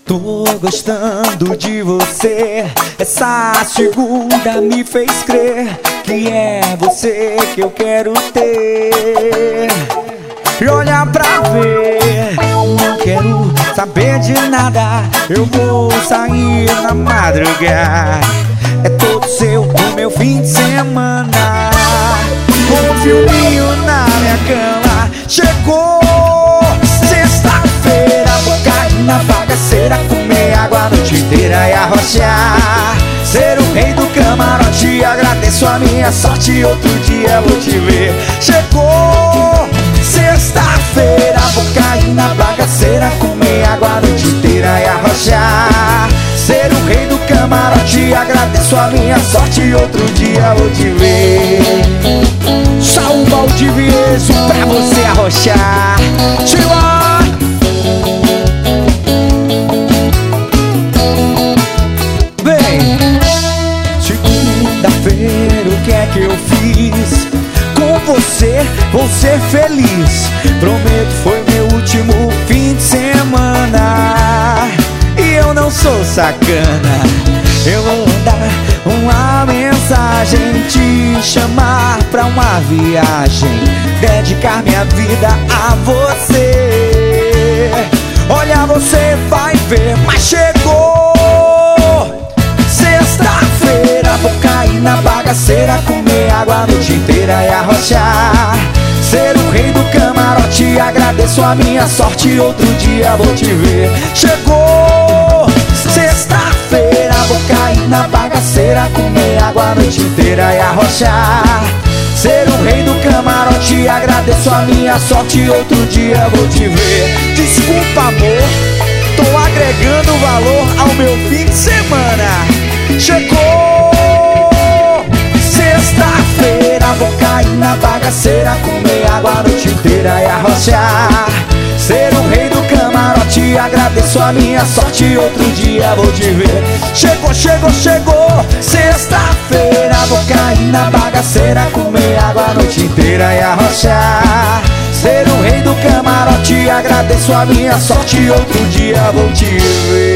Tô gostando de você. Essa segunda me fez crer que é você que eu quero ter. E olha pra ver, não quero saber de nada. Eu vou sair na madrugada. É todo seu o meu fim de semana. Com um filminho na minha cama. Chegou sexta-feira, vou cair na bagaceira, comer água a noite inteira e arrochar. Ser o rei do camarote, agradeço a minha sorte. Outro dia vou te ver. Chegou sexta-feira, vou cair na bagaceira, comer água a noite inteira e arrochar. Ser o rei do camarote, agradeço a minha sorte. Outro dia vou te ver. Só um Valdivieso pra você arrochar. Bem, segunda-feira, o que é que eu fiz? Com você vou ser feliz. Prometo, foi meu último fim de semana. E eu não sou sacana. Eu vou mandar uma mensagem, te chamar pra uma viagem, dedicar minha vida a você. Olha, você vai ver, mas chegou sexta-feira, vou cair na bagaceira, comer água a noite inteira e arrochar. Ser o rei do camarote, agradeço a minha sorte. Outro dia vou te ver. Chegou sexta-feira, vou cair na bagaceira, comer água a noite inteira e arrochar. Ser o rei do camarote, agradeço a minha sorte. Outro dia vou te ver. Desculpa, amor, tô agregando valor ao meu fim de semana. Chegou sexta-feira, vou cair na bagaceira, comer água a noite inteira e arrochar. Ser o rei do camarote, agradeço a minha sorte. Outro dia vou te ver. Chegou, chegou, chegou sexta-feira, vou cair na bagaceira, comer água a noite inteira e arrochar. Ser o rei do camarote, agradeço a minha sorte. Outro dia vou te ver.